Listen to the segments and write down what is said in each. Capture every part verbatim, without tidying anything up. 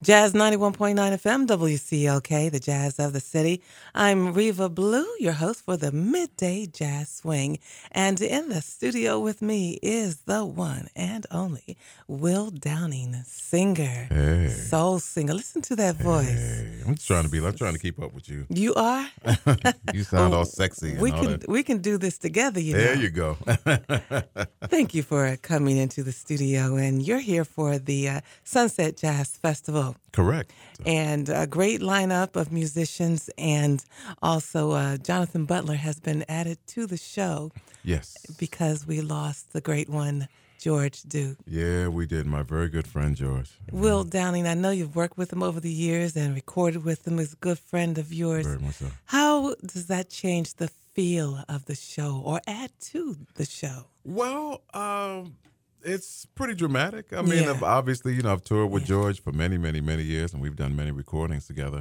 Jazz ninety-one point nine F M, W C L K, the Jazz of the City. I'm Reva Blue, your host for the Midday Jazz Swing. And in the studio with me is the one and only Will Downing, singer, Hey. soul singer. Listen to that voice. Hey. I'm just trying to be, I'm trying to keep up with you. You are? You sound all sexy. And we all can that. we can do this together, you know. There you go. Thank you for coming into the studio. And you're here for the uh, Sunset Jazz Festival. Correct. And a great lineup of musicians, and also uh, Jonathan Butler has been added to the show Yes. because we lost the great one, George Duke. Yeah, we did. My very good friend, George. Will Downing, I know you've worked with him over the years and recorded with him. He's a good friend of yours. Very much so. How does that change the feel of the show or add to the show? Well, um, it's pretty dramatic. I mean, Yeah. I've- obviously, you know, I've toured with Yeah. George for many, many, many years, and we've done many recordings together.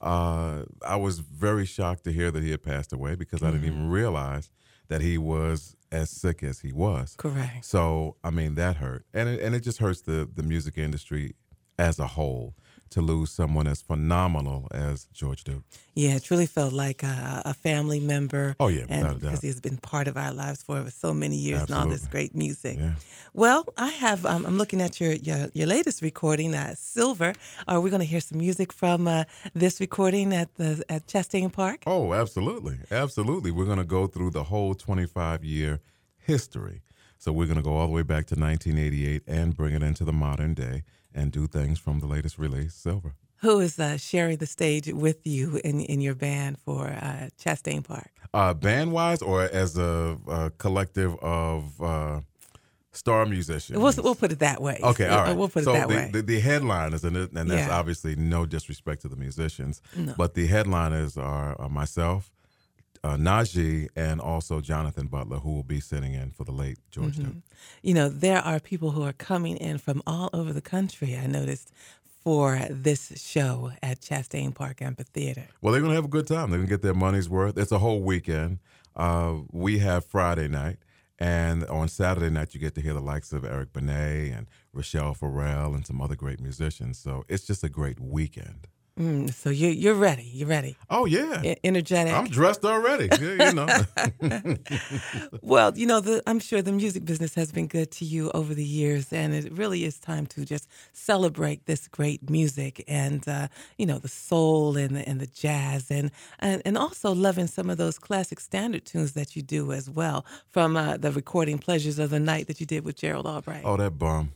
Uh, I was very shocked to hear that he had passed away because I didn't even realize that he was as sick as he was. Correct. So, I mean, that hurt. And it, and it just hurts the, the music industry as a whole to lose someone as phenomenal as George Duke. Yeah, it truly felt like a, a family member. Oh, yeah, and without a because doubt. he's been part of our lives for so many years and all this Absolutely. great music. Yeah. Well, I have. Um, I'm looking at your your, your latest recording, uh, Silver. Are we going to hear some music from uh, this recording at the at Chastain Park? Oh, absolutely. Absolutely. We're going to go through the whole twenty-five year history. So we're going to go all the way back to nineteen eighty-eight and bring it into the modern day and do things from the latest release, Silver. Who is uh, sharing the stage with you in in your band for uh, Chastain Park? Uh, band-wise or as a, a collective of uh, star musicians? We'll, we'll put it that way. Okay, all right. We'll put so it that the, way. The, the headliners, and, it, and that's Yeah. obviously no disrespect to the musicians, No. but the headliners are, are myself, uh, Najee, and also Jonathan Butler, who will be sitting in for the late George Duke. You know, there are people who are coming in from all over the country, I noticed, for this show at Chastain Park Amphitheater. Well, they're going to have a good time. They're going to get their money's worth. It's a whole weekend. Uh, we have Friday night, and on Saturday night, you get to hear the likes of Eric Benet and Rochelle Farrell and some other great musicians. So it's just a great weekend. Mm, so you're, you're ready. You're ready. Oh, yeah. E- energetic. I'm dressed already. Yeah, you know. Well, you know, the, I'm sure the music business has been good to you over the years, and it really is time to just celebrate this great music and, uh, you know, the soul and the, and the jazz, and, and and also loving some of those classic standard tunes that you do as well, from uh, the recording Pleasures of the Night that you did with Gerald Albright. Oh, that bum.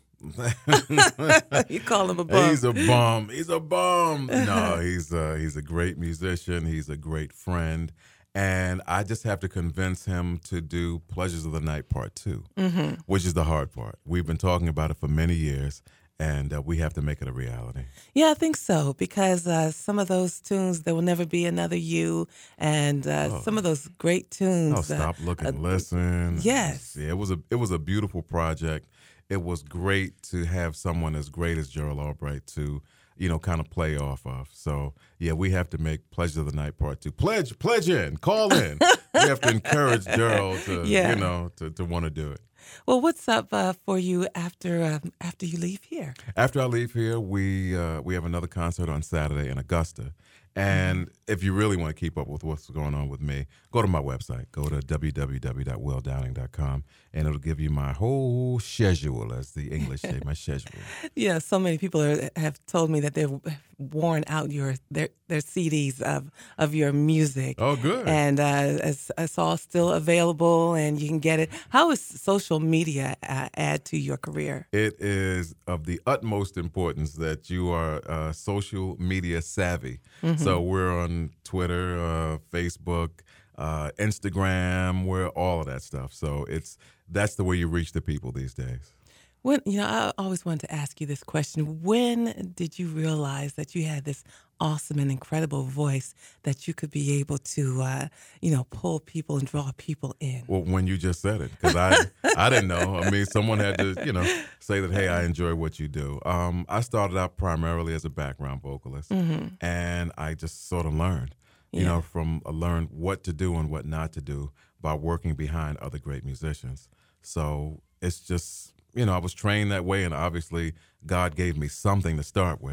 You call him a bum. He's a bum. He's a bum. No, he's uh, he's a great musician. He's a great friend. And I just have to convince him to do Pleasures of the Night Part two, mm-hmm. which is the hard part. We've been talking about it for many years, and uh, we have to make it a reality. Yeah, I think so, because uh, some of those tunes, There Will Never Be Another You, and uh, Oh. some of those great tunes. Oh, Stop, uh, Look, and uh, Listen. yes. Yeah, it was a it was a beautiful project. It was great to have someone as great as Gerald Albright to, you know, kind of play off of. So, yeah, we have to make Pleasure of the Night Part two. Pledge, pledge in, call in. We have to encourage Gerald to, Yeah. you know, to, to want to do it. Well, what's up uh, for you after um, after you leave here? After I leave here, we uh, we have another concert on Saturday in Augusta. And if you really want to keep up with what's going on with me, go to my website. Go to w w w dot will downing dot com, and it'll give you my whole schedule, as the English say, my schedule. Yeah, so many people are, have told me that they've worn out your their their C Ds of of your music. Oh, good. And uh, it's, it's all still available, and you can get it. How is social media uh, add to your career? It is of the utmost importance that you are uh, social media savvy. So we're on Twitter, uh, Facebook, uh, Instagram, we're all of that stuff. So it's that's the way you reach the people these days. When you know, I always wanted to ask you this question: when did you realize that you had this awesome and incredible voice that you could be able to, uh, you know, pull people and draw people in? Well, when you just said it, because I I didn't know. I mean, someone had to, you know, say that, hey, I enjoy what you do. Um, I started out primarily as a background vocalist, and I just sort of learned, you Yeah. know, from uh, learned what to do and what not to do by working behind other great musicians. So it's just, you know, I was trained that way, and obviously God gave me something to start with.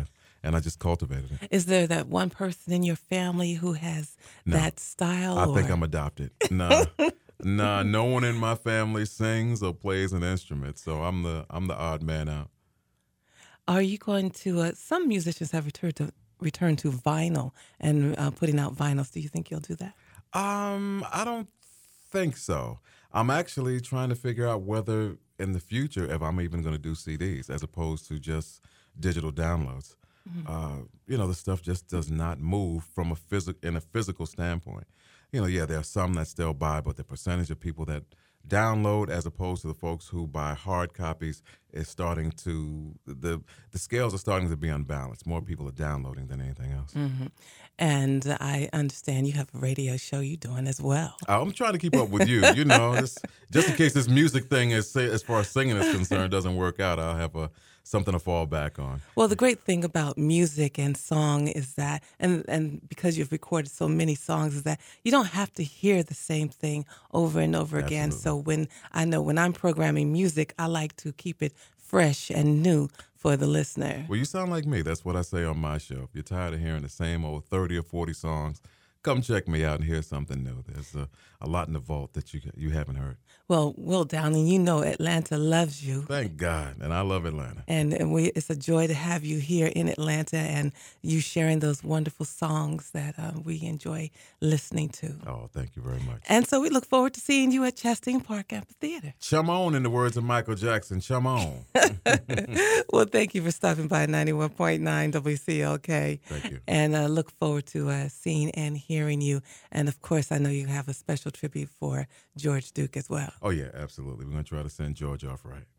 and I just cultivated it. Is there that one person in your family who has No. that style? I or? think I'm adopted. Nah, nah, no one in my family sings or plays an instrument, so I'm the I'm the odd man out. Are you going to? Uh, some musicians have returned to returned to vinyl and uh, putting out vinyls. Do you think you'll do that? Um, I don't think so. I'm actually trying to figure out whether in the future if I'm even going to do C Ds as opposed to just digital downloads. Mm-hmm. Uh, you know, the stuff just does not move from a physical in a physical standpoint. You know, yeah, there are some that still buy, but the percentage of people that download as opposed to the folks who buy hard copies is starting to the the scales are starting to be unbalanced. More people are downloading than anything else. Mm-hmm. And I understand you have a radio show you're doing as well. I'm trying to keep up with you. You know, this, just in case this music thing, is, as far as singing is concerned, doesn't work out, I'll have a something to fall back on. Well, the great thing about music and song is that, and, and because you've recorded so many songs, is that you don't have to hear the same thing over and over again. Absolutely. So when I know when I'm programming music, I like to keep it fresh and new for the listener. Well, you sound like me. That's what I say on my show. If you're tired of hearing the same old thirty or forty songs, come check me out and hear something new. There's a, a lot in the vault that you you haven't heard. Well, Will Downing, you know Atlanta loves you. Thank God. And I love Atlanta. And, and we, it's a joy to have you here in Atlanta and you sharing those wonderful songs that um, we enjoy listening to. Oh, thank you very much. And so we look forward to seeing you at Chastain Park Amphitheater. Chum on, in the words of Michael Jackson. Chum on. Well, thank you for stopping by ninety-one point nine W C L K. Thank you. And uh, look forward to uh, seeing and hearing you. And of course, I know you have a special tribute for George Duke as well. Oh, yeah, absolutely. We're going to try to send George off right.